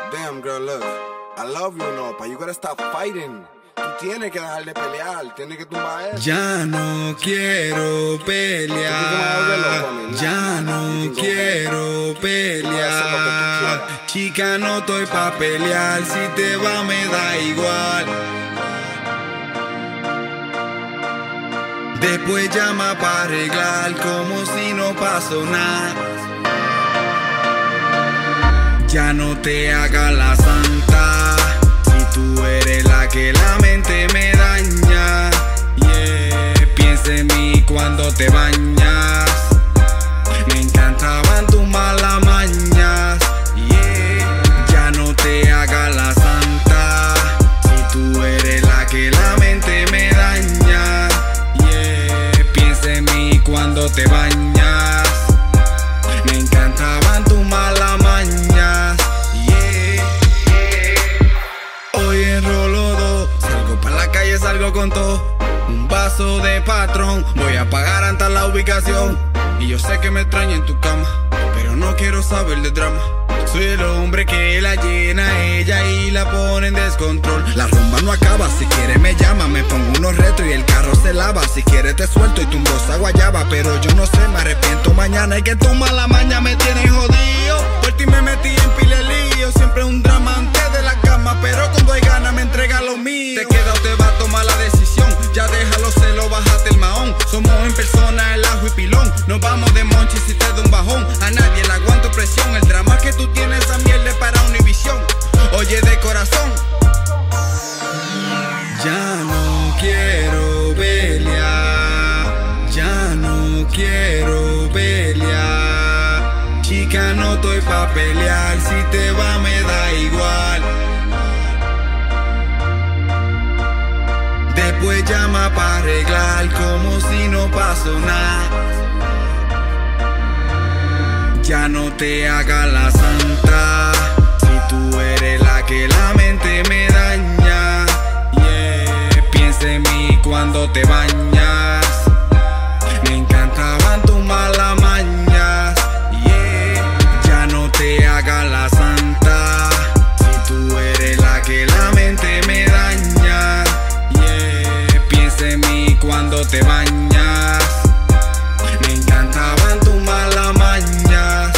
Damn girl, look, I love you, no, but you gotta stop fighting. Tú tienes que dejar de pelear, tienes que tumbar eso. Ya no quiero pelear, ya no quiero pelear. Chica, no estoy pa' pelear, si te va me da igual. Después llama pa' arreglar como si no pasó nada. Ya no te hagas la santa, si tú eres la que la mente me daña. Yeah, piensa en mí cuando te bañas. Me encantaban tus malas mañas. Yeah, ya no te hagas la santa, si tú eres la que la mente me daña. Yeah, piensa en mí cuando te bañas. Me encantaban tus malas mañas. Hoy enrolo dos, salgo pa' la calle, salgo con todo. Un vaso de patrón, voy a pagar antes la ubicación. Y yo sé que me extraña en tu cama, pero no quiero saber de drama. Soy el hombre que la llena a ella y la pone en descontrol. La rumba no acaba, si quiere me llama. Me pongo unos retro y el carro se lava. Si quiere te suelto y tumbo esa guayaba. Pero yo no sé, me arrepiento mañana. Y que tu mala maña me tiene jodido. Por ti me metí en pile lío. Siempre un drama antes de la cama, pero cuando hay ganas me entrega lo mío. Te queda o te va a tomar la decisión. Ya déjalo celo, bájate el mahón. Somos en persona el ajo y pilón. Nos vamos de monchi si te da un bajón. A nadie le aguanto presión. El drama que tú tienes a miel es para Univisión. Oye de corazón, ya no quiero pelear, ya no quiero pelear. Chica, no estoy pa' pelear, si te va me da igual. Después llama pa' arreglar como si no pasó nada. Ya no te hagas la santa, si tú eres la que la mente me daña. Yeah, piensa en mí cuando te bañas. Me encantaban tus malas mañas. Yeah, ya no te hagas la santa, si tú eres la que la mente me daña. Yeah, piensa en mí cuando te bañas. Me encantaban tus malas mañas.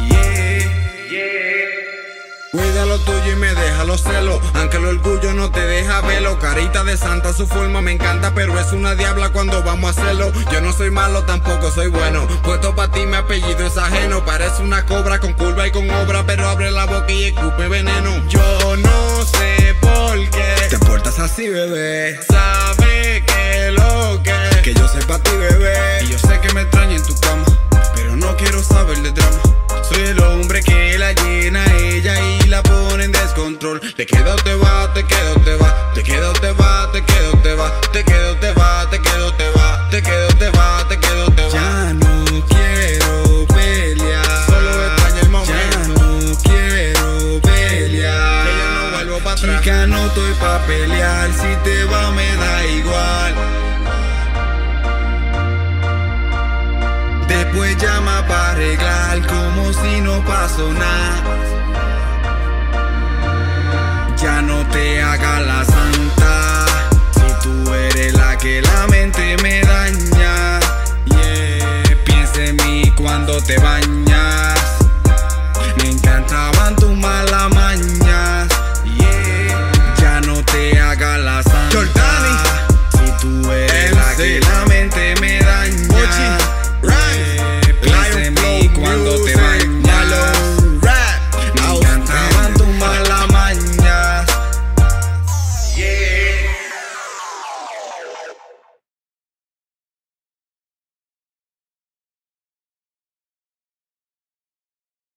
Cuida lo tuyo y me deja los celos, aunque el orgullo no te deja verlo. Carita de santa, su forma me encanta, pero es una diabla cuando vamos a hacerlo. Yo no soy malo, tampoco soy bueno. Puesto pa' ti mi apellido es ajeno. Parece una cobra con curva y con obra, pero abre la boca y escupe veneno. Yo no sé por qué te portas así, bebé. Sabe que lo que yo sé pa' ti, bebé. Y yo sé que me extraña en tu cama, pero no quiero saber de drama. Soy el hombre que la llena a ella y la pone en descontrol. Te queda o te va, te queda o te va. Te queda o te va, te queda o te va. Te queda o te va, te queda o te va. Te queda o te va, te queda o te va. Ya no quiero pelear, solo extraño el momento. Ya no quiero pelear, que yo no vuelvo pa' atrás. Chica, no estoy pa' pelear, si te va me da igual. Después llama pa' arreglar como si no pasó nada.